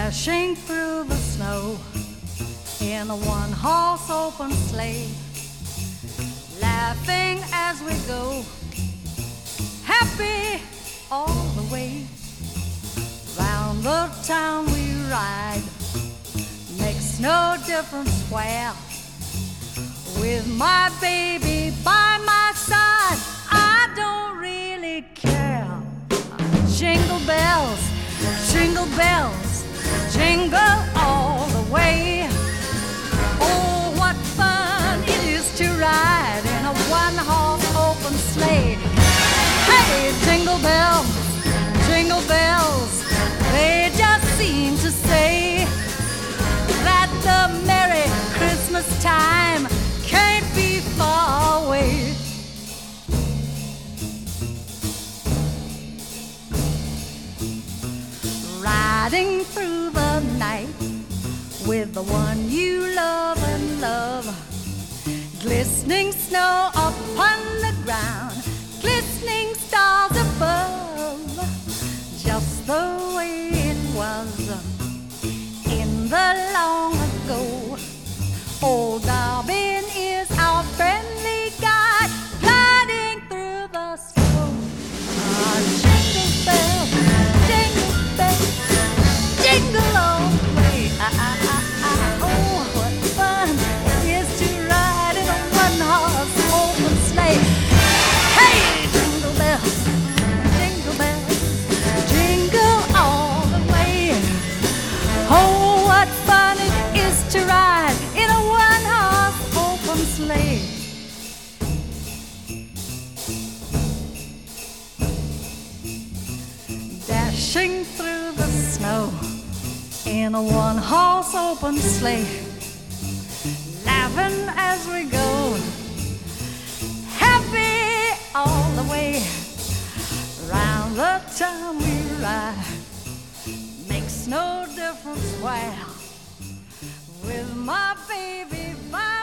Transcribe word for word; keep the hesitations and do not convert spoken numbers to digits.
dashing through the snow in a one-horse open sleigh, laughing as we go, happy all the way. Round the town we ride, makes no difference where. With my baby by my side, I don't really care. Jingle bells, jingle bells, jingle all the way. Oh, what fun it is to ride in a one-horse open sleigh. Hey, jingle bells, jingle bells, they just seem to say that the Merry Christmas time can't be far away. Riding through the night with the one you love and love, glistening snow upon the ground, glistening stars above, just the way it was in the long ago. Old Darby is our friendly guide, gliding through the snow. Ah, jingle bells, jingle bells, jingle all the way. Ah, ah, ah, ah. Oh, what fun it is to ride in a one-horse open sleigh. Hey, jingle bells, jingle bells, jingle all the way. Oh, what fun it is to ride in a one-horse open sleigh. Dashing through the snow in a one-horse open sleigh, laughing as we go, happy all the way. Round the town we ride, makes no difference where. With my baby by